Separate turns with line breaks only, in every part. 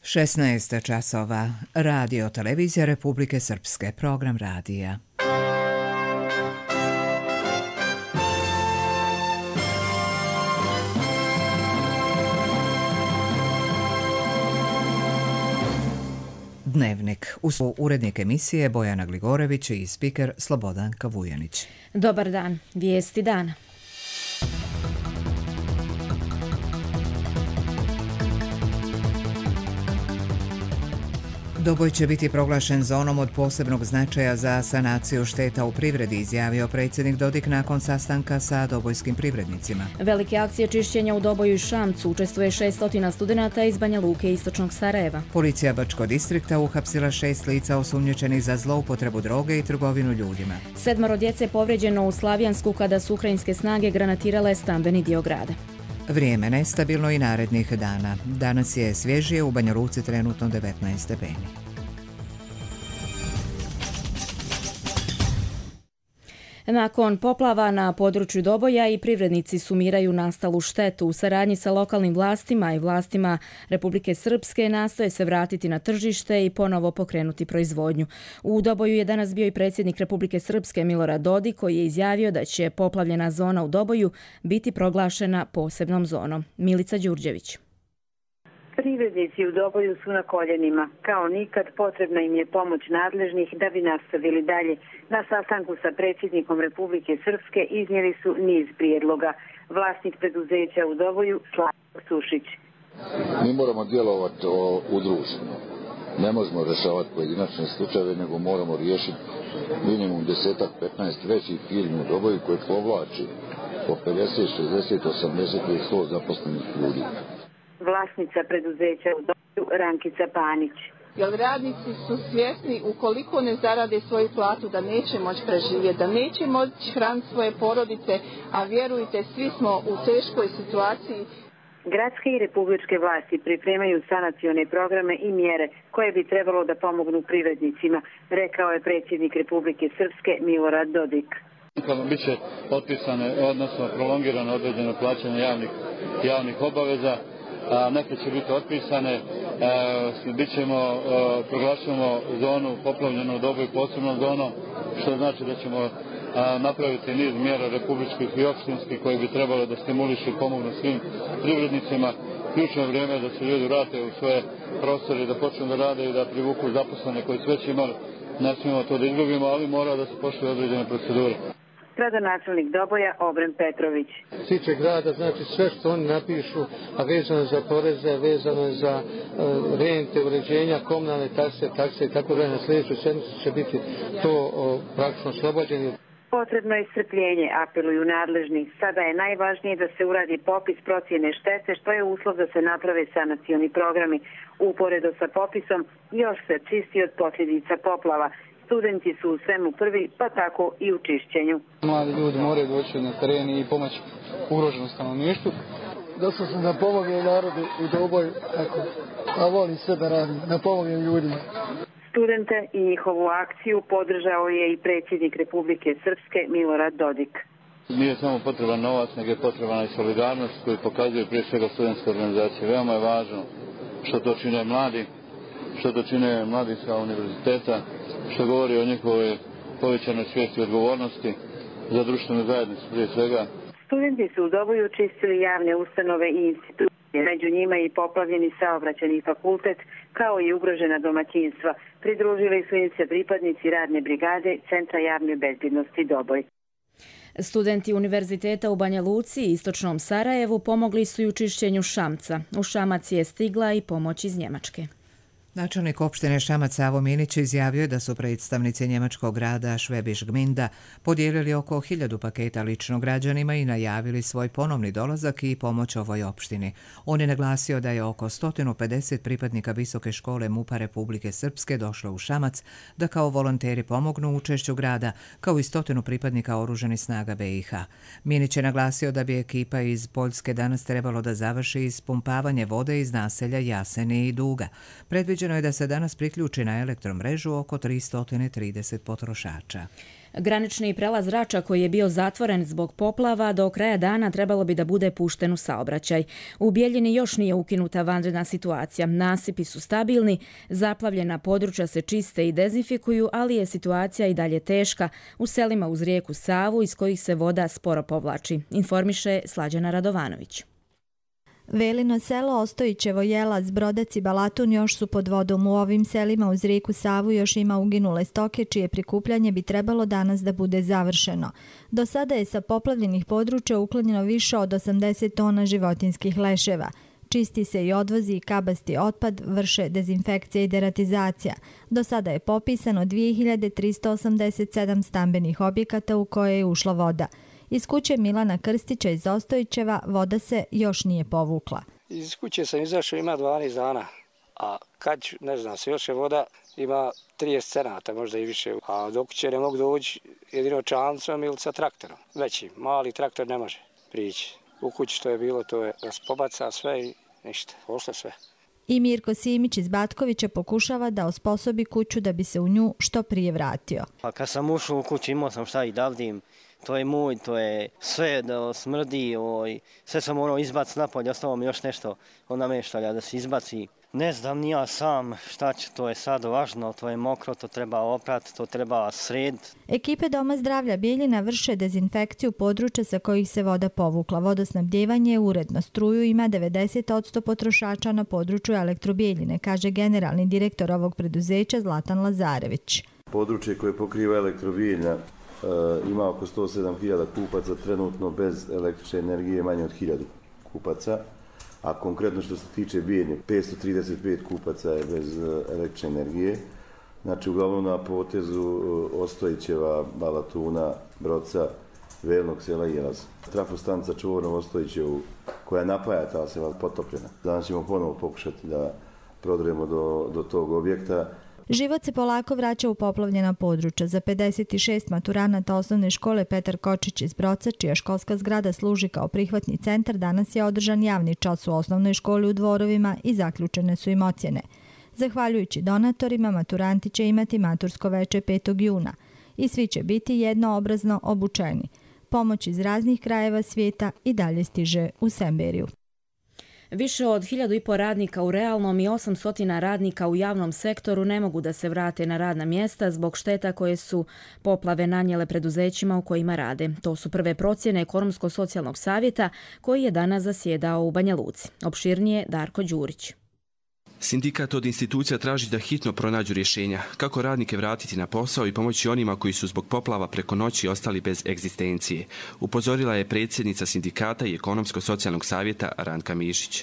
16 časova. Radio televizija Republike Srpske. Program radija. Dnevnik. Urednik emisije Bojana Gligorević i spiker Slobodanka Vujanić.
Dobar dan. Vijesti dana.
Doboj će biti proglašen zonom od posebnog značaja za sanaciju šteta u privredi, izjavio predsjednik Dodik nakon sastanka sa dobojskim privrednicima.
Velike akcije čišćenja u Doboju i Šamcu učestvuje 600 studenata iz Banja Luke i istočnog Sarajeva.
Policija Bačkog distrikta uhapsila 6 lica osumnjičenih za zloupotrebu droge i trgovinu ljudima.
7 djece povrijeđeno u Slavijansku kada su ukrajinske snage granatirale stambeni dio grada.
Vrijeme nestabilno i narednih dana. Danas je svježije, u Banja Luci trenutno 19 stepeni.
Nakon poplava na području Doboja i privrednici sumiraju nastalu štetu. U saradnji sa lokalnim vlastima i vlastima Republike Srpske nastoje se vratiti na tržište i ponovo pokrenuti proizvodnju. U Doboju je danas bio i predsjednik Republike Srpske Milorad Dodik, koji je izjavio da će poplavljena zona u Doboju biti proglašena posebnom zonom. Milica Đurđević.
Privrednici u Doboju su na koljenima. Kao nikad potrebna im je pomoć nadležnih da bi nastavili dalje. Na sastanku sa predsjednikom Republike Srpske iznijeli su niz prijedloga. Vlasnik preduzeća u Doboju, Slavko Sušić.
Mi moramo djelovati udruženo. Ne možemo rješavati pojedinačne slučajeve, nego moramo riješiti minimum 10-15 većih firmi u Doboju koje povlači po 50, 60, 80 i 100 zaposlenih ljudi.
Vlasnica preduzeća u Doboju, Rankica Panić.
Jer radnici su svjesni ukoliko ne zarade svoju platu da neće moći preživjeti, da neće moći hraniti svoje porodice, a vjerujte, svi smo u teškoj situaciji.
Gradske i republičke vlasti pripremaju sanacione programe i mjere koje bi trebalo da pomognu privrednicima, rekao je predsjednik Republike Srpske Milorad Dodik.
Biće otpisane, odnosno prolongirano određeno plaćanje javnih obaveza. Neke će biti otpisane, proglašamo zonu poplavljenu u Doboju posebnom zonom, što znači da ćemo napraviti niz mjera republičkih i opštinskih koji bi trebalo da stimulišu i pomognu svim privrednicima. Ključno vrijeme je da se ljudi vrate u svoje prostore, da počnu da rade i da privuku zaposlene koji su već imali. Ne smijemo to da izgubimo, ali mora da se poštuju određene procedure.
Gradonačelnik Doboja Obren Petrović.
Tiče grada, znači sve što oni napišu, a vezano za poreze, vezano za rente, uređenja, komunalne takse i tako da na sljedeću sedmicu će biti to praktično oslobođeni.
Potrebno je strpljenje, apeluju nadležni. Sada je najvažnije da se uradi popis procjene štete, što je uslov da se naprave sanacioni programi. Uporedo sa popisom još se čisti od posljedica poplava. Studenti su u svemu prvi, pa tako i u čišćenju.
Mladi ljudi moraju doći na teren i pomoći ugroženom stanovništvu.
Došao sam da pomognem narodu u Doboju, a volim sve da radim, da pomognem ljudima.
Studente i njihovu akciju podržao je i predsjednik Republike Srpske Milorad Dodik.
Nije samo potreban novac, nego je potrebna i solidarnost koju pokazuje prije svega studentske organizacije. Veoma je važno što to čine mladi, što to čine mladi sa univerziteta, što govori o njihovoj povećanoj svijesti i odgovornosti za društvenu zajednicu prije svega.
Studenti su u Doboju čistili javne ustanove i institucije, među njima i poplavljeni saobraćajni fakultet, kao i ugrožena domaćinstva. Pridružili su im se pripadnici radne brigade Centra javne bezbjednosti Doboj.
Studenti univerziteta u Banja Luci i istočnom Sarajevu pomogli su i u čišćenju Šamca. U Šamac je stigla i pomoć iz Njemačke.
Načelnik opštine Šamac Savo Minić izjavio je da su predstavnici njemačkog grada Schwäbisch Gminde podijelili oko 1000 paketa lično građanima i najavili svoj ponovni dolazak i pomoć ovoj opštini. On je naglasio da je oko 150 pripadnika Visoke škole MUP-a Republike Srpske došlo u Šamac da kao volonteri pomognu učešću grada, kao i 100 pripadnika oružanih snaga BiH. Minić je naglasio da bi ekipa iz Poljske danas trebalo da završi ispumpavanje vode iz naselja Jaseni i Duga. Predviđeno je da se danas priključi na elektromrežu oko 330 potrošača.
Granični prelaz Rača koji je bio zatvoren zbog poplava do kraja dana trebalo bi da bude pušten u saobraćaj. U Bijeljini još nije ukinuta vanredna situacija. Nasipi su stabilni, zaplavljena područja se čiste i dezinfikuju, ali je situacija i dalje teška u selima uz rijeku Savu iz kojih se voda sporo povlači. Informiše Slađana Radovanović.
Velino selo, Ostojićevo, Jelaz, Brodec i Balatun još su pod vodom. U ovim selima uz rijeku Savu još ima uginule stoke, čije prikupljanje bi trebalo danas da bude završeno. Do sada je sa poplavljenih područja uklonjeno više od 80 tona životinskih leševa. Čisti se i odvozi i kabasti otpad, vrše dezinfekcija i deratizacija. Do sada je popisano 2387 stambenih objekata u koje je ušla voda. Iz kuće Milana Krstića iz Ostojićeva voda se još nije povukla.
Iz kuće sam izašao, ima 12 dana, a kad ću, ne znam, se još je voda, ima 30 cenata, možda i više. A do kuće ne mogu doći jedino čamcom ili sa traktorom. Veći, mali traktor ne može prići. U kući što je bilo, to je da se pobaca sve i ništa, pošlo sve.
I Mirko Simić iz Batkovića pokušava da osposobi kuću da bi se u nju što prije vratio.
A kad sam ušao u kuću imao sam šta i davdim. To je moj, to je sve da smrdi, sve sam izbaci napolje, ostalo mi još nešto namještalja da se izbaci. Ne znam ni ja sam šta će, to je sad važno, to je mokro, to treba oprati, to treba sred.
Ekipe Doma zdravlja Bijeljina vrše dezinfekciju područja sa kojih se voda povukla. Vodosnabdjevanje je uredno, struju ima 90% potrošača na području Elektrobijeljine, kaže generalni direktor ovog preduzeća Zlatan Lazarević.
Područje koje pokriva Elektrobijeljina ima oko 107.000 kupaca, trenutno bez električne energije manje od 1000 kupaca, a konkretno što se tiče Bijeljine, 535 kupaca je bez električne energije. Znači, uglavnom na potezu Ostojićeva, Balatuna, Broca, Velnog sela i Jelaz. Trafostanica Čvorno Ostojićevu, koja napaja ta sela, potopljena. Danas ćemo ponovo pokušati da prodremo do tog objekta.
Život se polako vraća u poplavljena područja. Za 56 maturanata osnovne škole Petar Kočić iz Broca, čija školska zgrada služi kao prihvatni centar, danas je održan javni čas u osnovnoj školi u Dvorovima i zaključene su im ocjene. Zahvaljujući donatorima, maturanti će imati matursko veče 5. juna i svi će biti jednoobrazno obučeni. Pomoć iz raznih krajeva svijeta i dalje stiže u Semberiju.
Više od 1500 radnika u realnom i 800 radnika u javnom sektoru ne mogu da se vrate na radna mjesta zbog šteta koje su poplave nanijele preduzećima u kojima rade. To su prve procjene Ekonomsko-socijalnog savjeta koji je danas zasjedao u Banja Luci. Opširnije Darko Đurić.
Sindikat od institucija traži da hitno pronađu rješenja kako radnike vratiti na posao i pomoći onima koji su zbog poplava preko noći ostali bez egzistencije. Upozorila je predsjednica sindikata i Ekonomsko-socijalnog savjeta Ranka Mišić.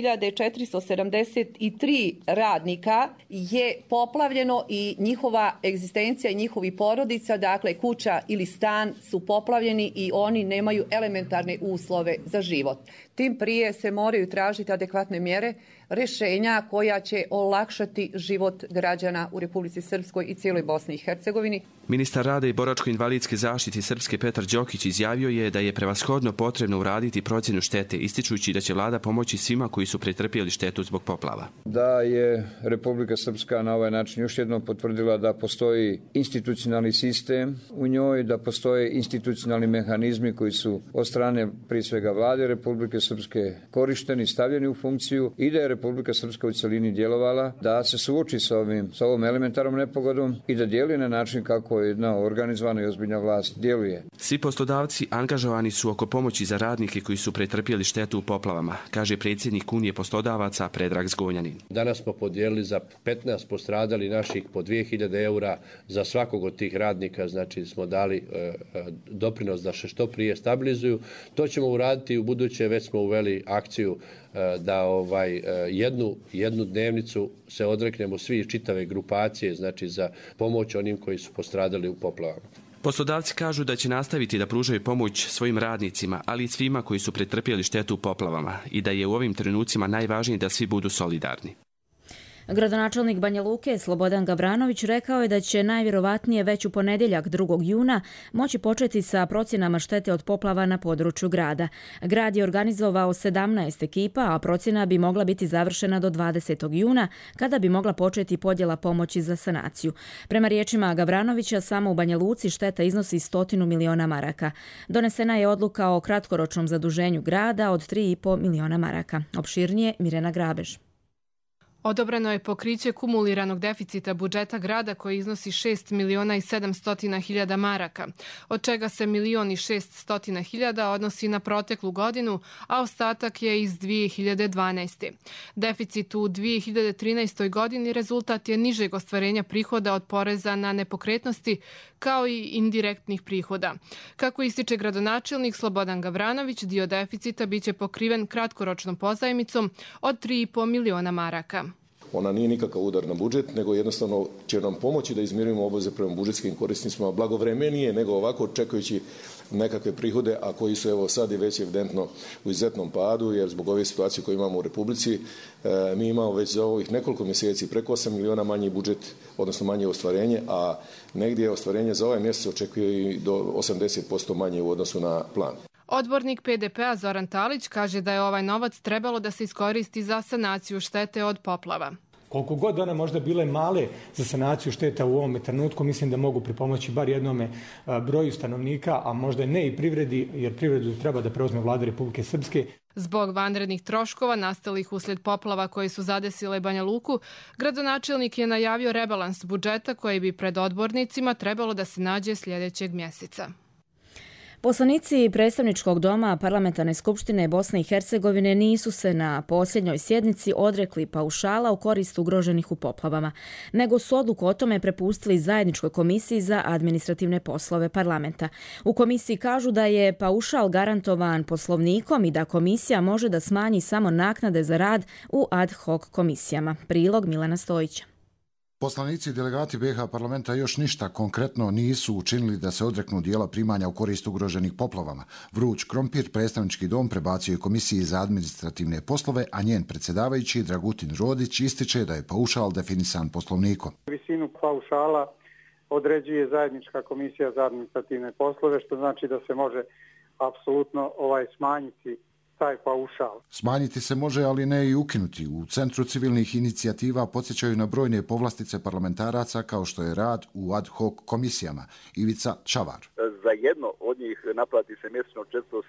2473 radnika je poplavljeno i njihova egzistencija i njihovi porodica, dakle kuća ili stan su poplavljeni i oni nemaju elementarne uslove za život. Tim prije se moraju tražiti adekvatne mjere, rješenja koja će olakšati život građana u Republici Srpskoj i cijeloj Bosni i Hercegovini.
Ministar rada i boračko-invalidske zaštite Srpske Petar Đokić izjavio je da je prevashodno potrebno uraditi procjenu štete, ističući da će vlada pomoći svima koji su pretrpjeli štetu zbog poplava.
Da je Republika Srpska na ovaj način još jednom potvrdila da postoji institucionalni sistem u njoj, da postoje institucionalni mehanizmi koji su od strane prije svega vlade Republike Srpske korišteni, stavljeni u funkciju i da je Republika Srpska u celini djelovala da se suoči sa ovom elementarnom nepogodom i da djeluje na način kako jedna organizovana i ozbiljna vlast djeluje.
Svi poslodavci angažovani su oko pomoći za radnike koji su pretrpjeli štetu u poplavama, kaže predsjednik Unije poslodavaca Predrag Zgonjanin.
Danas smo podijelili za 15 postradali naših po 2000 eura za svakog od tih radnika, znači smo dali doprinos da se što prije stabilizuju. To ćemo uraditi u buduće, već smo uveli akciju da jednu dnevnicu se odreknemo svi čitave grupacije, znači za pomoć onim koji su postradali u poplavama.
Poslodavci kažu da će nastaviti da pružaju pomoć svojim radnicima, ali i svima koji su pretrpjeli štetu u poplavama i da je u ovim trenucima najvažnije da svi budu solidarni.
Gradonačelnik Banja Luke Slobodan Gavranović rekao je da će najvjerovatnije već u ponedjeljak 2. juna moći početi sa procjenama štete od poplava na području grada. Grad je organizovao 17 ekipa, a procjena bi mogla biti završena do 20. juna, kada bi mogla početi podjela pomoći za sanaciju. Prema riječima Gavranovića, samo u Banja Luci šteta iznosi 100 miliona maraka. Donesena je odluka o kratkoročnom zaduženju grada od 3,5 miliona maraka. Opširnije Mirena Grabež.
Odobreno je pokriće kumuliranog deficita budžeta grada koji iznosi 6.700.000 maraka, od čega se 1.600.000 odnosi na proteklu godinu, a ostatak je iz 2012. Deficit u 2013. godini rezultat je nižeg ostvarenja prihoda od poreza na nepokretnosti, kao i indirektnih prihoda. Kako ističe gradonačelnik Slobodan Gavranović, dio deficita biće pokriven kratkoročnom pozajmicom od 3,5 miliona maraka.
Ona nije nikakav udar na budžet, nego jednostavno će nam pomoći da izmirimo obaveze prema budžetskim korisnicima blagovremenije nego ovako čekajući nekakve prihode, a koji su evo sad i već evidentno u izuzetnom padu, jer zbog ove situacije koju imamo u Republici, mi imamo već za ovih nekoliko mjeseci preko 8 miliona manji budžet, odnosno manje ostvarenje, a negdje ostvarenje za ovaj mjesec očekuje i do 80% manje u odnosu na plan.
Odbornik PDP-a Zoran Talić kaže da je ovaj novac trebalo da se iskoristi za sanaciju štete od poplava.
Koliko god one možda bile male za sanaciju šteta u ovom trenutku, mislim da mogu pripomoći bar jednome broju stanovnika, a možda ne i privredi, jer privredu treba da preuzme vlada Republike Srpske.
Zbog vanrednih troškova nastalih uslijed poplava koje su zadesile Banja Luku, gradonačelnik je najavio rebalans budžeta koji bi pred odbornicima trebalo da se nađe sljedećeg mjeseca.
Poslanici predstavničkog doma Parlamentarne skupštine Bosne i Hercegovine nisu se na posljednjoj sjednici odrekli paušala u korist ugroženih u poplavama, nego su odluku o tome prepustili zajedničkoj komisiji za administrativne poslove parlamenta. U komisiji kažu da je paušal garantovan poslovnikom i da komisija može da smanji samo naknade za rad u ad hoc komisijama. Prilog Milana Stojića.
Poslanici i delegati BiH parlamenta još ništa konkretno nisu učinili da se odreknu dijela primanja u korist ugroženih poplavama. Vruć krompir predstavnički dom prebacio je komisiji za administrativne poslove, a njen predsjedavajući Dragutin Rodić ističe da je paušal definisan poslovnikom.
Visinu paušala određuje zajednička komisija za administrativne poslove, što znači da se može apsolutno smanjiti taj paušal.
Smanjiti se može, ali ne i ukinuti. U Centru civilnih inicijativa podsjećaju na brojne povlastice parlamentaraca kao što je rad u ad hoc komisijama. Ivica Čavar.
Za jedno od njih naplati se mjesečno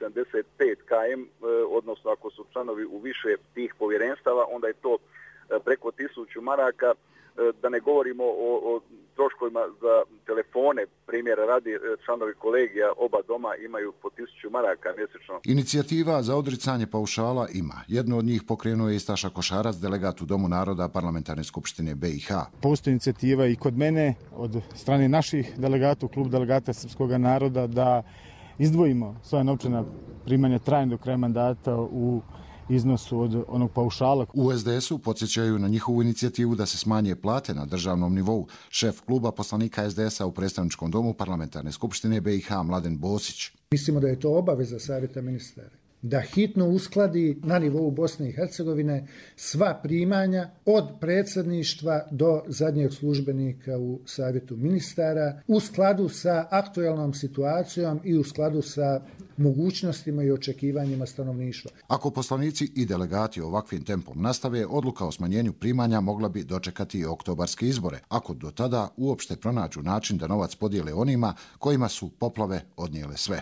475 km, odnosno ako su članovi u više tih povjerenstava, onda je to preko 1000 maraka. Da ne govorimo o troškovima za telefone, primjera radi članovi kolegija oba doma imaju po 1000 maraka mjesečno.
Inicijativa za odricanje paušala ima. Jednu od njih pokrenuo je i Staša Košarac, delegat u Domu naroda Parlamentarne skupštine BiH.
Postoji inicijativa i kod mene od strane naših delegata, u klub delegata srpskog naroda, da izdvojimo svoja novčana primanja trajno do kraja mandata u iznosu od onog paušala.
U SDS-u podsjećaju na njihovu inicijativu da se smanje plate na državnom nivou. Šef kluba poslanika SDS-a u predstavničkom domu Parlamentarne skupštine BiH Mladen Bosić.
Mislimo da je to obaveza Savjeta ministara, da hitno uskladi na nivou Bosne i Hercegovine sva primanja od predsjedništva do zadnjeg službenika u Savjetu ministara u skladu sa aktualnom situacijom i u skladu sa mogućnostima i očekivanjima stanovništva.
Ako poslanici i delegati ovakvim tempom nastave, odluka o smanjenju primanja mogla bi dočekati i oktobarske izbore, ako do tada uopšte pronađu način da novac podijele onima kojima su poplave odnijele sve.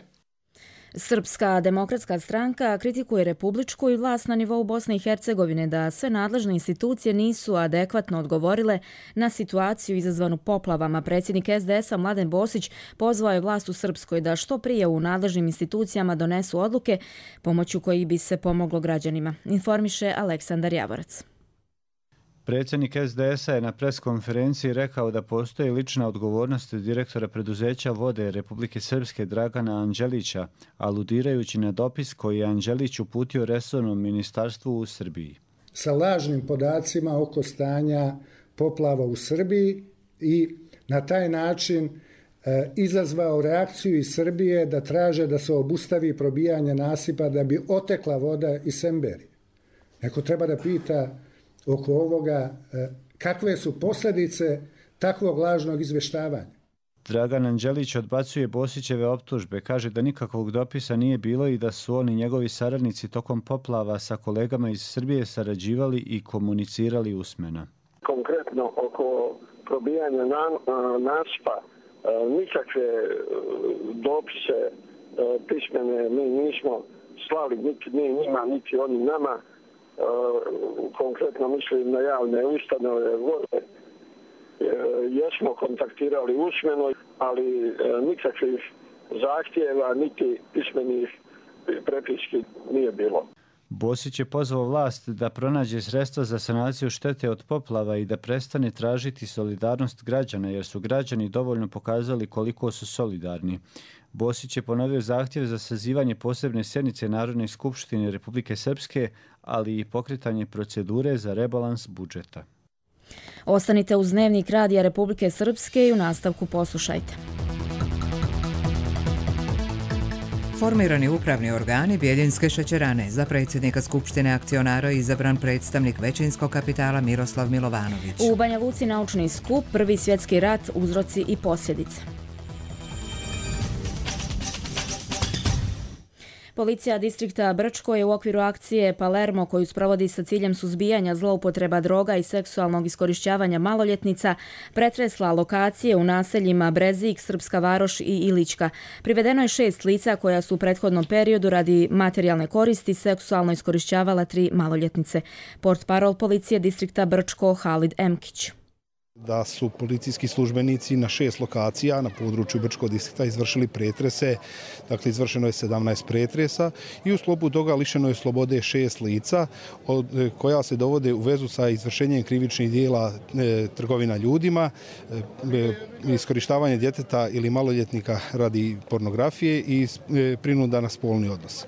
Srpska demokratska stranka kritikuje republičku i vlast na nivou Bosne i Hercegovine da sve nadležne institucije nisu adekvatno odgovorile na situaciju izazvanu poplavama. Predsjednik SDS-a Mladen Bosić pozvao je vlast u Srpskoj da što prije u nadležnim institucijama donesu odluke pomoću kojih bi se pomoglo građanima, informiše Aleksandar Javorac.
Predsjednik SDS-a je na preskonferenciji rekao da postoji lična odgovornost direktora preduzeća Vode Republike Srpske Dragana Anđelića, aludirajući na dopis koji je Anđelić uputio resornom ministarstvu u Srbiji.
Sa lažnim podacima oko stanja poplava u Srbiji i na taj način izazvao reakciju iz Srbije da traže da se obustavi probijanje nasipa da bi otekla voda iz Semberije. Neko treba da pita oko ovoga kakve su posljedice takvog lažnog izvještavanja.
Dragan Anđelić odbacuje Bosićeve optužbe, kaže da nikakvog dopisa nije bilo i da su oni njegovi saradnici tokom poplava sa kolegama iz Srbije sarađivali i komunicirali usmeno.
Konkretno oko probijanja nasipa, nikakve dopise pismene mi nismo slali niti njima, niti oni nama. Konkretno mislim na javne ustanove vode. Jesmo kontaktirali usmeno, ali nikakvih zahtjeva niti pismenih prepiski nije bilo.
Bosić je pozvao vlast da pronađe sredstva za sanaciju štete od poplava i da prestane tražiti solidarnost građana, jer su građani dovoljno pokazali koliko su solidarni. Bosić je ponovio zahtjev za sazivanje posebne sjednice Narodne skupštine Republike Srpske, ali i pokretanje procedure za rebalans budžeta.
Ostanite uz Dnevnik Radija Republike Srpske i u nastavku poslušajte.
Formirani upravni organi Bjeljinske šećerane. Za predsjednika Skupštine akcionara izabran predstavnik većinskog kapitala Miroslav Milovanović.
U Banja Luci naučni skup Prvi svjetski rat, uzroci i posljedice. Policija distrikta Brčko je u okviru akcije Palermo, koju sprovodi sa ciljem suzbijanja zloupotreba droga i seksualnog iskorišćavanja maloljetnica, pretresla lokacije u naseljima Brezik, Srpska Varoš i Ilićka. Privedeno je 6 lica koja su u prethodnom periodu radi materijalne koristi seksualno iskorišćavala 3 maloljetnice. Portparol policije distrikta Brčko Halid Emkić.
Da su policijski službenici na 6 lokacija na području Brčkog distrikta izvršili pretrese, dakle izvršeno je 17 pretresa i u sklopu toga lišeno je slobode 6 lica koja se dovode u vezu sa izvršenjem krivičnih dijela trgovina ljudima, iskorištavanje djeteta ili maloljetnika radi pornografije i prinuda na spolni odnos.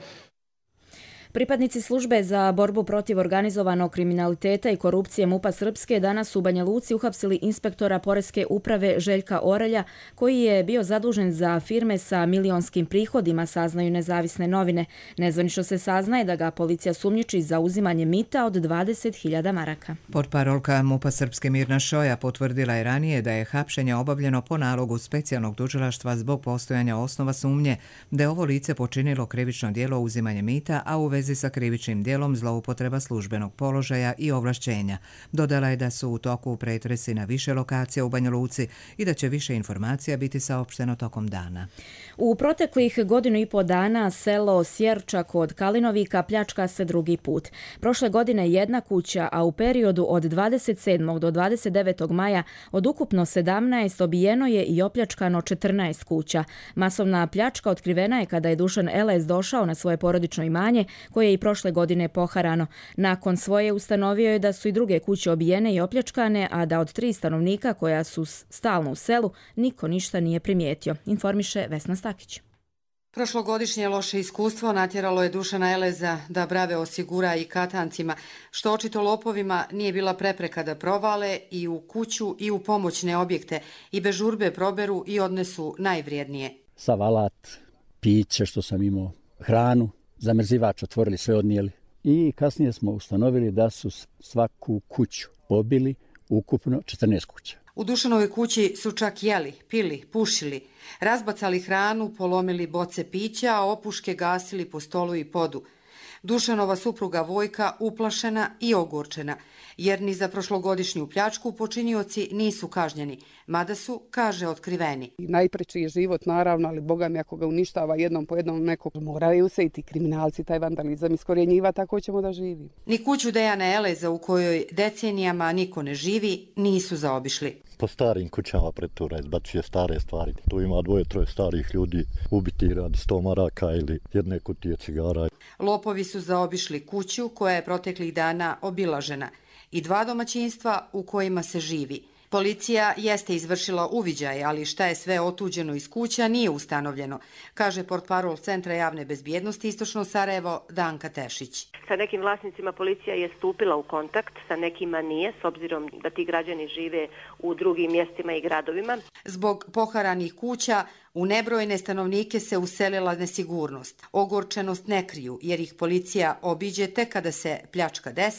Pripadnici službe za borbu protiv organizovanog kriminaliteta i korupcije MUP-a Srpske danas u Banja Luci uhapsili inspektora Poreske uprave Željka Orelja, koji je bio zadužen za firme sa milionskim prihodima, saznaju nezavisne novine. Nezvanično se saznaje da ga policija sumnjiči za uzimanje mita od 20.000 maraka.
Portparolka MUP-a Srpske Mirna Šoja potvrdila je ranije da je hapšenje obavljeno po nalogu specijalnog tužilaštva zbog postojanja osnova sumnje da je ovo lice počinilo krivično djelo uzimanje mita, a u vezi sa krivičnim djelom zloupotreba službenog položaja i ovlašćenja. Dodala je da su u toku pretresi na više lokacija u Banja Luci i da će više informacija biti saopšteno tokom dana.
U proteklih 1,5 dana selo Sjerča kod Kalinovika pljačka se drugi put. Prošle godine jedna kuća, a u periodu od 27. do 29. maja od ukupno 17 obijeno je i opljačkano 14 kuća. Masovna pljačka otkrivena je kada je Dušan Elez došao na svoje porodično imanje, koje je i prošle godine poharano. Nakon svoje ustanovio je da su i druge kuće obijene i opljačkane, a da od 3 stanovnika koja su stalno u selu niko ništa nije primijetio, informiše Vesna Stakić.
Prošlogodišnje loše iskustvo natjeralo je Dušana Eleza da brave osigura i katancima, što očito lopovima nije bila prepreka da provale i u kuću i u pomoćne objekte i bez žurbe proberu i odnesu najvrijednije.
Sav alat, piće što sam imao, hranu, zamrzivač otvorili, sve odnijeli. I kasnije smo ustanovili da su svaku kuću pobili, ukupno 14 kuća.
U Dušanovoj kući su čak jeli, pili, pušili, razbacali hranu, polomili boce pića, a opuške gasili po stolu i podu. Dušanova supruga Vojka uplašena i ogorčena, jer ni za prošlogodišnju pljačku počinioci nisu kažnjeni, mada su, kaže, otkriveni.
Najpreći je život, naravno, ali Boga mi ako ga uništava jednom po jednom nekog, moraju se i ti kriminalci taj vandalizam iskorjenjiva, tako ćemo da živi.
Ni kuću Dejana Eleza, u kojoj decenijama niko ne živi, nisu zaobišli.
Po starim kućama pretura izbacuje stare stvari. Tu ima 2-3 starih ljudi ubiti radi 100 maraka ili jedne kutije cigara.
Lopovi su zaobišli kuću koja je proteklih dana obilažena i 2 domaćinstva u kojima se živi. Policija jeste izvršila uviđaj, ali šta je sve otuđeno iz kuća nije ustanovljeno, kaže portparol Centra javne bezbjednosti Istočno Sarajevo Danka Tešić.
Sa nekim vlasnicima policija je stupila u kontakt, sa nekima nije, s obzirom da ti građani žive u drugim mjestima i gradovima.
Zbog poharanih kuća u nebrojne stanovnike se uselila nesigurnost. Ogorčenost ne kriju, jer ih policija obiđe tek kada se pljačka desi,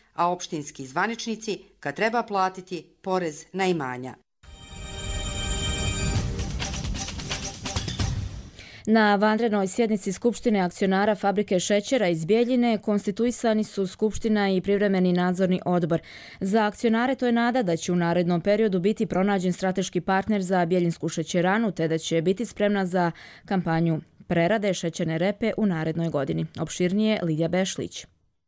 a opštinski zvaničnici kad treba platiti porez na imanja.
Na vanrednoj sjednici Skupštine akcionara fabrike šećera iz Bjeljine konstituisani su Skupština i privremeni nadzorni odbor. Za akcionare to je nada da će u narednom periodu biti pronađen strateški partner za Bjeljinsku šećeranu te da će biti spremna za kampanju prerade šećerne repe u narednoj godini. Opširnije Lidija Bešlić.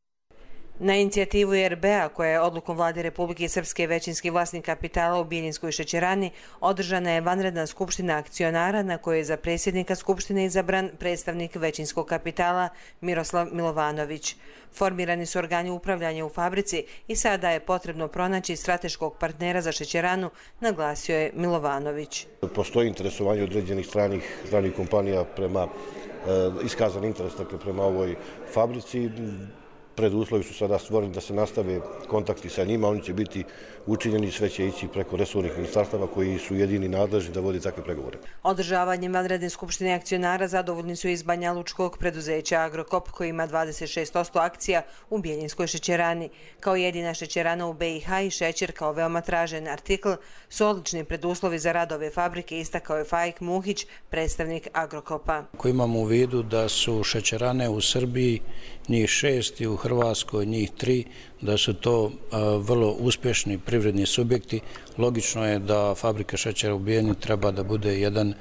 Na inicijativu RBA, koja je odlukom Vlade Republike Srpske većinski vlasnik kapitala u Bjeljinskoj šećerani, održana je vanredna skupština akcionara na kojoj je za predsjednika skupštine izabran predstavnik većinskog kapitala Miroslav Milovanović. Formirani su organi upravljanja u fabrici i sada je potrebno pronaći strateškog partnera za šećeranu, naglasio je Milovanović.
Postoji interesovanje određenih stranih kompanija prema iskazan interes prema ovoj fabrici. Preduslovi su sada stvoreni da se nastave kontakti sa njima, oni će biti učinjeni, sve će ići preko resornih ministarstava koji su jedini nadležni da vodi takve pregovore.
Održavanjem vanredne skupštine akcionara zadovoljni su iz Banja Lučkog preduzeća Agrokop koji ima 26% akcija u Bjeljinskoj šećerani. Kao jedina šećerana u BiH i šećer kao veoma tražen artikl su odlični preduslovi za rad ove fabrike, istakao je Faik Muhić, predstavnik Agrokopa.
Ako imamo u vidu da su šećerane u Srbiji njih 6 i u Hrvatskoj njih 3, da su to vrlo uspješni privredni subjekti, logično je da fabrika šećera u Bijeljini treba da bude jedan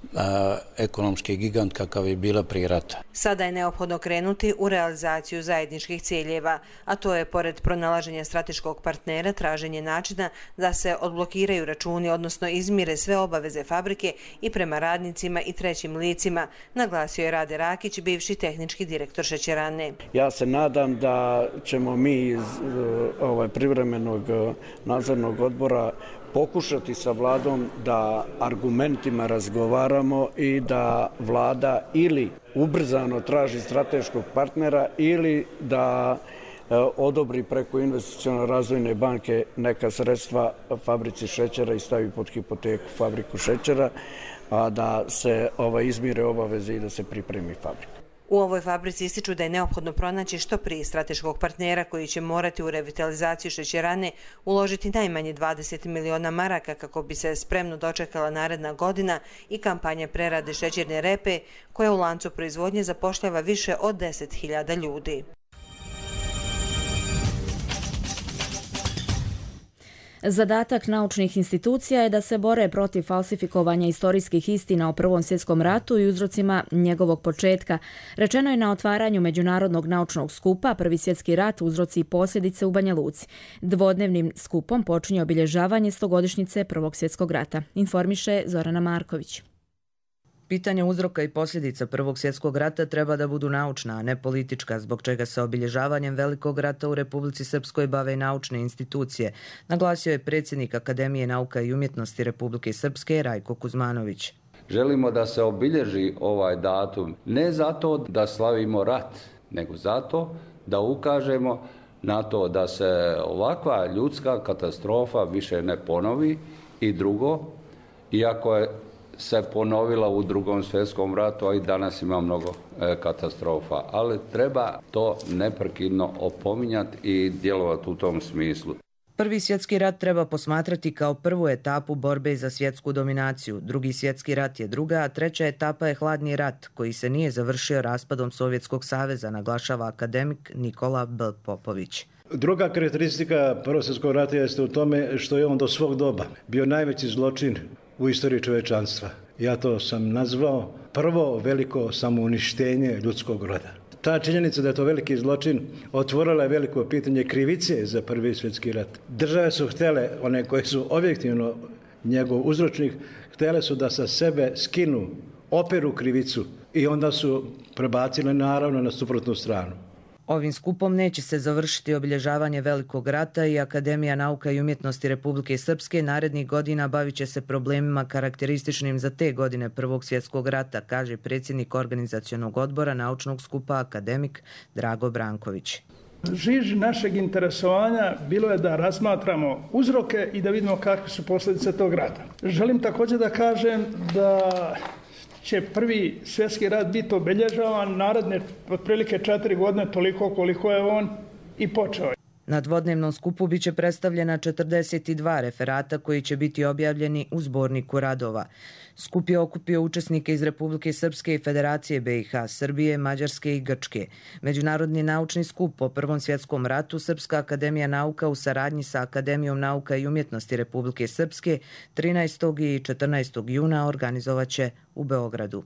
ekonomski gigant kakav je bila prije rata.
Sada je neophodno krenuti u realizaciju zajedničkih ciljeva, a to je pored pronalaženja strateškog partnera traženje načina da se odblokiraju računi, odnosno izmire sve obaveze fabrike i prema radnicima i trećim licima, naglasio je Rade Rakić, bivši tehnički direktor šećerane.
Ja se nadam da ćemo mi iz privremenog nadzornog odbora pokušati sa vladom da argumentima razgovaramo i da vlada ili ubrzano traži strateškog partnera ili da odobri preko investiciono razvojne banke neka sredstva fabrici šećera i stavi pod hipoteku fabriku šećera, a da se izmire obaveze i da se pripremi fabrika.
U ovoj fabrici ističu da je neophodno pronaći što prije strateškog partnera koji će morati u revitalizaciju šećerane uložiti najmanje 20 miliona maraka kako bi se spremno dočekala naredna godina i kampanja prerade šećerne repe koja u lancu proizvodnje zapošljava više od 10.000 ljudi.
Zadatak naučnih institucija je da se bore protiv falsifikovanja istorijskih istina o Prvom svjetskom ratu i uzrocima njegovog početka. Rečeno je na otvaranju Međunarodnog naučnog skupa Prvi svjetski rat, uzroci i posljedice u Banja Luci. Dvodnevnim skupom počinje obilježavanje 100-godišnjice Prvog svjetskog rata, informiše Zorana Marković.
Pitanja uzroka i posljedica Prvog svjetskog rata treba da budu naučna, a ne politička, zbog čega se obilježavanjem Velikog rata u Republici Srpskoj bave i naučne institucije, naglasio je predsjednik Akademije nauka i umjetnosti Republike Srpske Rajko Kuzmanović.
Želimo da se obilježi ovaj datum ne zato da slavimo rat, nego zato da ukažemo na to da se ovakva ljudska katastrofa više ne ponovi i drugo, iako je se ponovila u Drugom svjetskom ratu, a i danas ima mnogo katastrofa. Ali treba to neprekidno opominjati i djelovati u tom smislu.
Prvi svjetski rat treba posmatrati kao prvu etapu borbe za svjetsku dominaciju. Drugi svjetski rat je druga, a treća etapa je hladni rat, koji se nije završio raspadom Sovjetskog saveza, naglašava akademik Nikola B. Popović.
Druga karakteristika Prvog svjetskog rata jeste u tome što je on do svog doba bio najveći zločin u istoriji čovečanstva. Ja to sam nazvao prvo veliko samouništenje ljudskog roda. Ta činjenica da je to veliki zločin otvorila je veliko pitanje krivice za Prvi svjetski rat. Države su htjele, one koje su objektivno njegov uzročnik, htjele su da sa sebe skinu, operu krivicu i onda su prebacile naravno na suprotnu stranu.
Ovim skupom neće se završiti obilježavanje Velikog rata i Akademija nauka i umjetnosti Republike Srpske narednih godina bavit će se problemima karakterističnim za te godine Prvog svjetskog rata, kaže predsjednik organizacionog odbora naučnog skupa akademik Drago Branković.
Žiž našeg interesovanja bilo je da razmatramo uzroke i da vidimo kakve su posljedice tog rata. Želim također da kažem da će Prvi svjetski rat biti obilježavan naredne otprilike 4 godine, toliko koliko je on i počeo.
Na dvodnevnom skupu biće predstavljena 42 referata koji će biti objavljeni u zborniku radova. Skup je okupio učesnike iz Republike Srpske i Federacije BiH, Srbije, Mađarske i Grčke. Međunarodni naučni skup o Prvom svjetskom ratu Srpska akademija nauka u saradnji sa Akademijom nauka i umjetnosti Republike Srpske 13. i 14. juna organizovaće u Beogradu.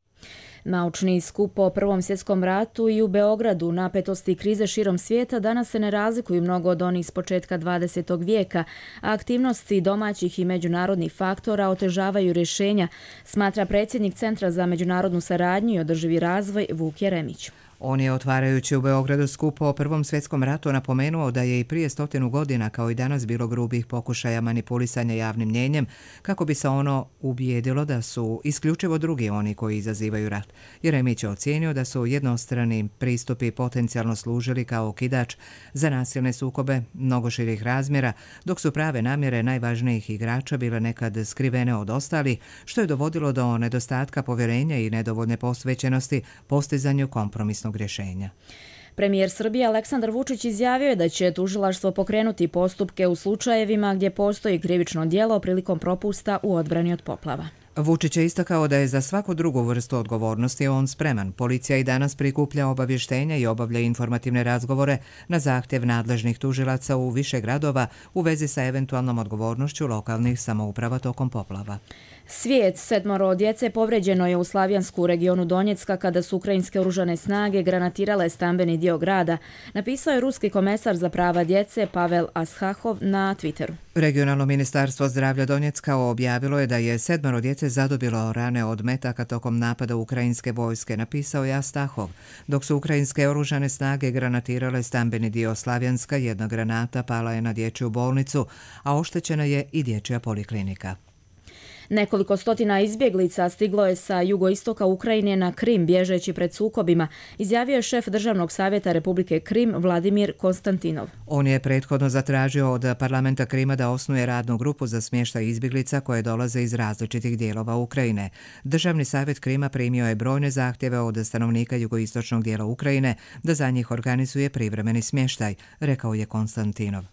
Naučni skup o Prvom svjetskom ratu i u Beogradu, napetosti i krize širom svijeta danas se ne razlikuju mnogo od onih s početka 20. vijeka, a aktivnosti domaćih i međunarodnih faktora otežavaju rješenja, smatra predsjednik Centra za međunarodnu saradnju i održivi razvoj Vuk Jeremić.
On je, otvarajući u Beogradu skup o Prvom svjetskom ratu, napomenuo da je i prije 100 godina kao i danas bilo grubih pokušaja manipulisanja javnim mnjenjem kako bi se ono ubijedilo da su isključivo drugi oni koji izazivaju rat. Jeremić je ocijenio da su jednostrani pristupi potencijalno služili kao okidač za nasilne sukobe mnogo širih razmjera, dok su prave namjere najvažnijih igrača bile nekad skrivene od ostalih, što je dovodilo do nedostatka povjerenja i nedovoljne posvećenosti postizanju kompromisnog rješenja.
Premijer Srbije Aleksandar Vučić izjavio je da će tužilaštvo pokrenuti postupke u slučajevima gdje postoji krivično djelo prilikom propusta u odbrani od poplava.
Vučić je istakao da je za svaku drugu vrstu odgovornosti on spreman. Policija i danas prikuplja obavještenja i obavlja informativne razgovore na zahtjev nadležnih tužilaca u više gradova u vezi sa eventualnom odgovornošću lokalnih samouprava tokom poplava.
Svijet, 7 djece povređeno je u Slavijansku regionu Donjecka kada su ukrajinske oružane snage granatirale stambeni dio grada, napisao je ruski komesar za prava djece Pavel Ashahov na Twitteru.
Regionalno ministarstvo zdravlja Donjecka objavilo je da je 7 djece zadobilo rane od metaka tokom napada ukrajinske vojske, napisao je Astahov. Dok su ukrajinske oružane snage granatirale stambeni dio Slavijanska, jedna granata pala je na dječju bolnicu, a oštećena je i dječja poliklinika.
Nekoliko stotina izbjeglica stiglo je sa jugoistoka Ukrajine na Krim bježeći pred sukobima, izjavio je šef Državnog savjeta Republike Krim Vladimir Konstantinov.
On je prethodno zatražio od parlamenta Krima da osnuje radnu grupu za smještaj izbjeglica koje dolaze iz različitih dijelova Ukrajine. Državni savjet Krima primio je brojne zahtjeve od stanovnika jugoistočnog dijela Ukrajine da za njih organizuje privremeni smještaj, rekao je Konstantinov.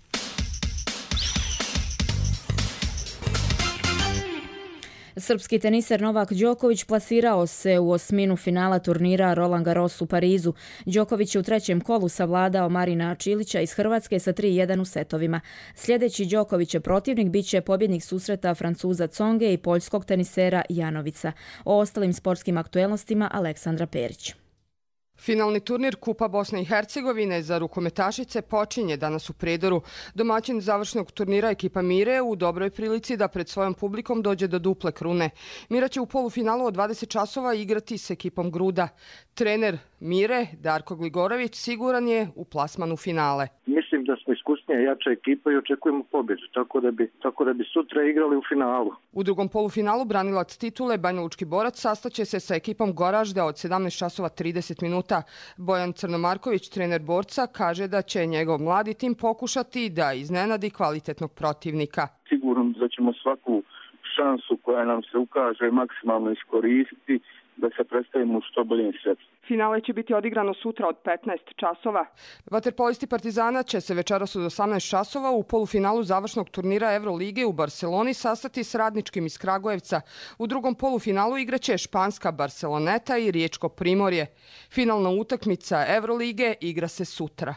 Srpski teniser Novak Đoković plasirao se u osminu finala turnira Roland Garros u Parizu. Đoković je u trećem kolu savladao Marina Čilića iz Hrvatske sa 3-1 u setovima. Sljedeći Đokovićev protivnik biće pobjednik susreta Francuza Tsonge i poljskog tenisera Janovica. O ostalim sportskim aktuelnostima Aleksandra Perić.
Finalni turnir Kupa Bosne i Hercegovine za rukometašice počinje danas u Prijedoru. Domaćin završnog turnira ekipa Mire u dobroj prilici da pred svojom publikom dođe do duple krune. Mira će u polufinalu od 20 časova igrati s ekipom Gruda. Trener Mire, Darko Gligorović, siguran je u plasmanu finale.
Mislim da smo iskusnija, jača ekipa i očekujemo pobjedu, tako da bi sutra igrali u finalu.
U drugom polufinalu branilac titule Banjalučki borac sastaće se sa ekipom Goražda od 17 časova 30 minuta. Bojan Crnomarković, trener borca, kaže da će njegov mladi tim pokušati da iznenadi kvalitetnog protivnika.
Sigurno da ćemo svaku šansu koja nam se ukaže maksimalno iskoristiti da se predstavimo u što boljem sredstvu.
Finale će biti odigrano sutra od 15 časova. Vaterpolisti Partizana će se večeras od 18 časova u polufinalu završnog turnira Evrolige u Barceloni sastati s Radničkim iz Kragujevca. U drugom polufinalu igraće španska Barceloneta i Riječko Primorje. Finalna utakmica Evrolige igra se sutra.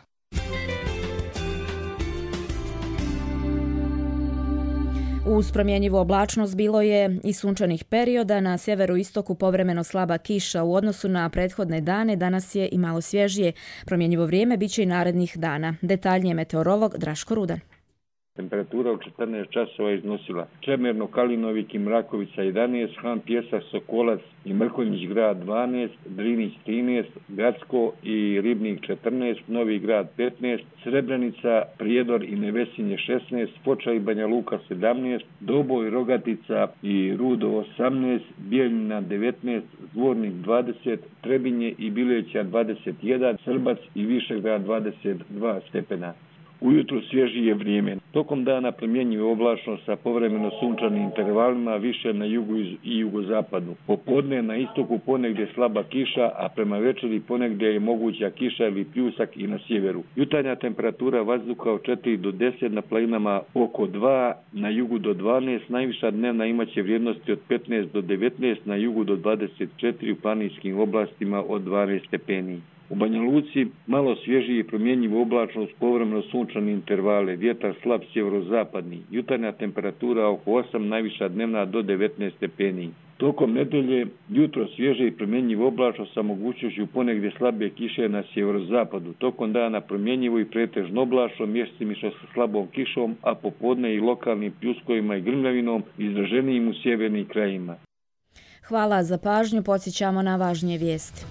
Uz promjenjivu oblačnost bilo je i sunčanih perioda, na sjeveru istoku povremeno slaba kiša u odnosu na prethodne dane, danas je i malo svježije. Promjenjivo vrijeme bit će i narednih dana. Detaljnije meteorolog Draško Rudan.
Temperatura u 14 časova iznosila Čemerno, Kalinovik i Mrakovica 11, Han Pjesak, Sokolac i Mrkonjić grad 12, Drinić 13, Gacko i Ribnik 14, Novi grad 15, Srebrenica, Prijedor i Nevesinje 16, Foča i Banja Luka 17, Doboj, Rogatica i Rudo 18, Bijeljina 19, Zvornik 20, Trebinje i Bileća 21, Srbac i Višegrad 22 stepena. ujutru svježije vrijeme. Tokom dana promjenjivo oblačno sa povremeno sunčanim intervalima, više na jugu i jugozapadu. Popodne na istoku ponegdje slaba kiša, a prema večeri ponegdje je moguća kiša ili pljusak i na sjeveru. Jutarnja temperatura vazduha od 4 do 10, na planinama oko 2, na jugu do 12, najviša dnevna imaće vrijednosti od 15 do 19, na jugu do 24, u planinskim oblastima od 12 stepeni. U Banja Luci malo svježije i promjenjivo oblačno uz povremeno sunčane intervale, vjetar slab sjeverozapadni, jutarnja temperatura oko 8, najviša dnevna do 19 stepeni. Tokom nedelje jutro svježe i promjenjivo oblačno sa mogućnošću ponegdje slabe kiše na sjeverozapadu. Tokom dana promjenjivo i pretežno oblačno, mjesecimično sa slabom kišom, a popodne i lokalnim pljuskovima i grmljavinom izraženijim u sjevernim krajima.
Hvala za pažnju, podsjećamo na važnije vijesti.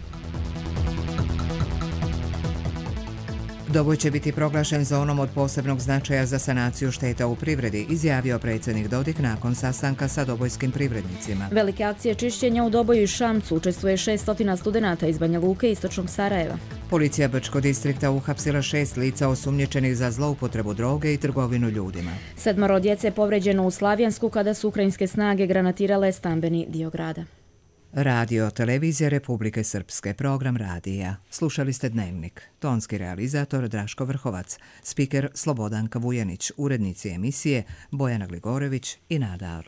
Doboj će biti proglašen zonom od posebnog značaja za sanaciju šteta u privredi, izjavio predsjednik Dodik nakon sastanka sa dobojskim privrednicima.
Velike akcije čišćenja u Doboju i Šamcu učestvuje 600 studenata iz Banja Luke i istočnog Sarajeva.
Policija Brčko distrikta uhapsila 6 lica osumnjičenih za zloupotrebu droge i trgovinu ljudima.
7 djece je povređeno u Slavijansku kada su ukrajinske snage granatirale stambeni dio grada.
Radio Televizija Republike Srpske, program radija. Slušali ste Dnevnik. Tonski realizator Draško Vrhovac, spiker Slobodanka Vujanić, urednici emisije Bojana Gligorević i Nada Arlović.